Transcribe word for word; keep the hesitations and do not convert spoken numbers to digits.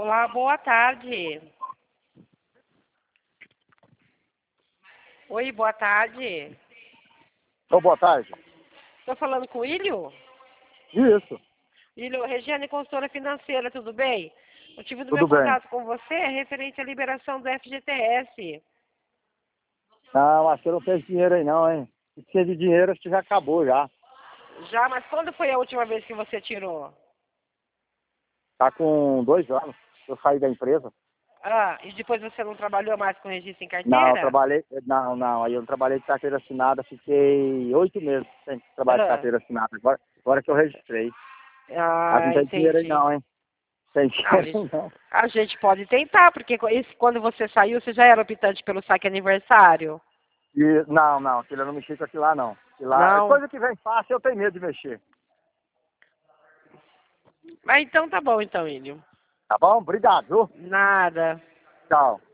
Olá, boa tarde. Oi, boa tarde. Ô, boa tarde. Estou falando com o Ilho? Isso, Ilho, Regiane, consultora financeira, tudo bem? O motivo do meu tudo bem. contato com você é referente à liberação do F G T S. Não, acho que eu não tenho dinheiro aí não, hein? Se tinha de dinheiro, acho que já acabou já. Já, mas quando foi a última vez que você tirou? Tá com dois anos que eu saí da empresa. Ah, e depois você não trabalhou mais com registro em Não, eu carteira? trabalhei... Não, não, aí eu não trabalhei de carteira assinada, fiquei oito meses sem trabalhar de Ah, carteira assinada. Agora, agora que eu registrei. Mas não ah, tem dinheiro aí entendi. não, hein? Tem Ah, dinheiro aí não. a gente pode tentar, porque co- esse- quando você saiu, você já era optante pelo saque aniversário? E, não, não, aquilo eu não mexi com aquilo lá não. Aquilo lá, Não? coisa que vem fácil, eu tenho medo de mexer. Mas então tá bom, então, Ilho. Tá bom? Obrigado, viu? Nada. Tchau.